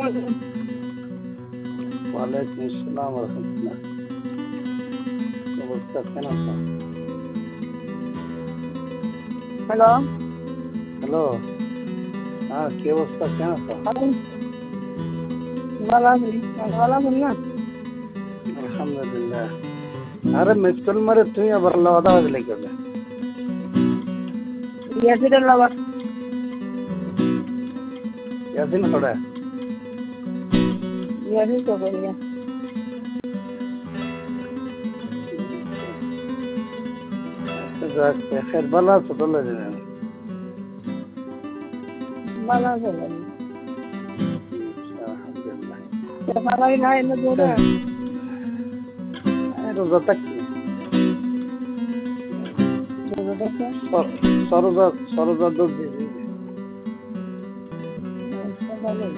ওয়ালাইকুম আসসালাম রহমতুল্লাহ। অবস্থা কেন আছো? হ্যালো হ্যালো, হ্যাঁ কি অবস্থা, কেন আছো? ভালো আছি, ভালো আছেন না? আলহামদুলিল্লাহ। আরে মিস কল মারে তুই আবার লাদা বাজলে কেন? ইয়াসিরের লাভার ইয়াসিন কড়া ইয়াসির তো করিয়া যাক খের ভালো আছো তো? ভালো আছেন আলহামদুলিল্লাহ। ভালোই না এনে দূরে রোজা থাকি দেখে সরোজা সরোজা দুধ দিয়েছি। ভালোই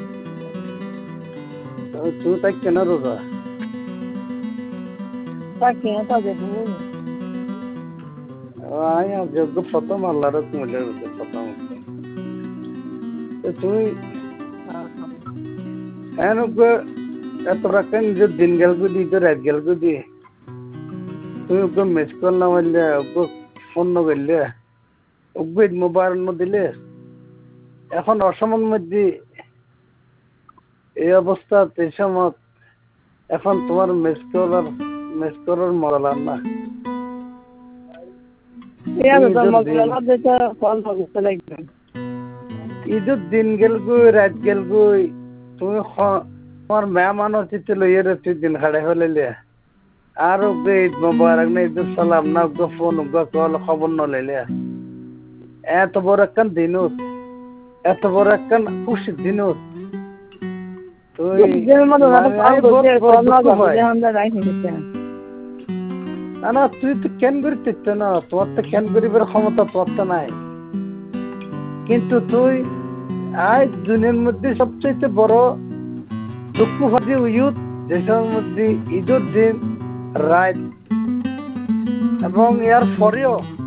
তুই থাকছে না রোজা? তাকে তাদের যোগ্য প্রথম আল্লাহর কুমিল্লা প্রথম তুই এত রাখেন যে দিন গেল গুদি তো রাত গেল গুদি তুই ওকে মিস কল না মারলে ওকে ফোন না করলে ওকে মোবাইল না দিলে এখন অসময়ের মধ্যে এই অবস্থা এই সময় এখন তোমার মিস করার মরাল আর না। ঈদের দিন গেল গুই রাত গেল গুই তুমি তোমার মেহমান অতিথি লইয়ে তুই দিন খাড়ে হলে আর ওকে ঈদ মোবারক না ঈদ সালাম না ওকে ফোন ওকে কল খবর নলাইলে এত বড় একখান দিনত এত বড় একখান খুশির দিনত তুই না তুই তো কেন করিতে না, তোমার তো কেন করিবার ক্ষমতা তোর তো নাই, কিন্তু তুই আজ দুনিয়ার মধ্যে সবচেয়ে বড় দুঃখ ভাজি ইউথ দেশের মধ্যে ঈদের দিন রাত এবং এর পরেও